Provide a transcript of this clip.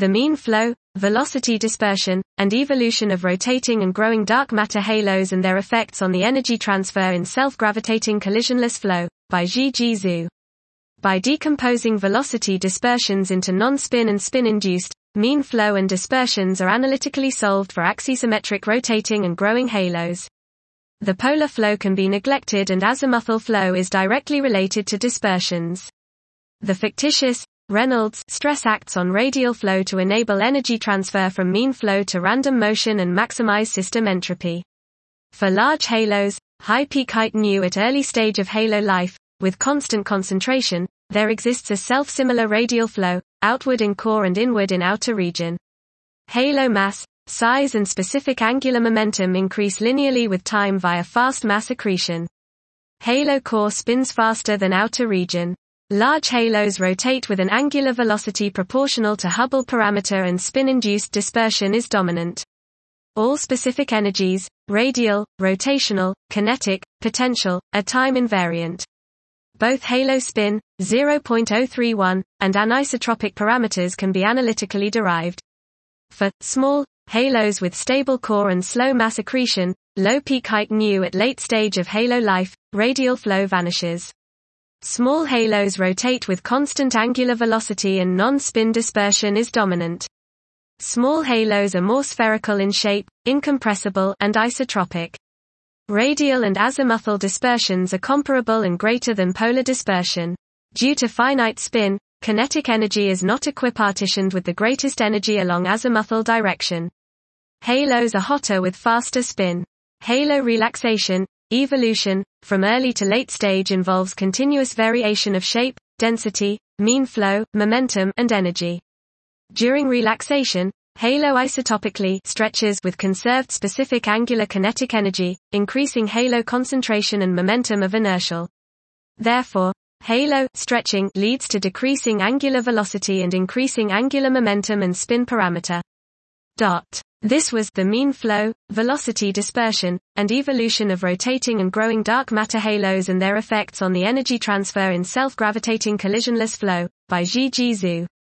The mean flow, velocity dispersion, and evolution of rotating and growing dark matter halos and their effects on the energy transfer in self-gravitating collisionless flow, by Zhiji Zhu. By decomposing velocity dispersions into non-spin and spin-induced, mean flow and dispersions are analytically solved for axisymmetric rotating and growing halos. The polar flow can be neglected and azimuthal flow is directly related to dispersions. The fictitious Reynolds stress acts on radial flow to enable energy transfer from mean flow to random motion and maximize system entropy. For large halos, high peak height nu at early stage of halo life, with constant concentration, there exists a self-similar radial flow, outward in core and inward in outer region. Halo mass, size and specific angular momentum increase linearly with time via fast mass accretion. Halo core spins faster than outer region. Large halos rotate with an angular velocity proportional to Hubble parameter and spin-induced dispersion is dominant. All specific energies, radial, rotational, kinetic, potential, are time invariant. Both halo spin, 0.031, and anisotropic parameters can be analytically derived. For small halos with stable core and slow mass accretion, low peak height nu at late stage of halo life, radial flow vanishes. Small halos rotate with constant angular velocity and non-spin dispersion is dominant. Small halos are more spherical in shape, incompressible, and isotropic. Radial and azimuthal dispersions are comparable and greater than polar dispersion. Due to finite spin, kinetic energy is not equipartitioned with the greatest energy along azimuthal direction. Halos are hotter with faster spin. Halo relaxation, evolution, from early to late stage involves continuous variation of shape, density, mean flow, momentum, and energy. During relaxation, halo isotopically stretches with conserved specific angular kinetic energy, increasing halo concentration and momentum of inertial. Therefore, halo stretching leads to decreasing angular velocity and increasing angular momentum and spin parameter. This was the mean flow, velocity dispersion, and evolution of rotating and growing dark matter halos and their effects on the energy transfer in self-gravitating collisionless flow, by Zhiji Zhu.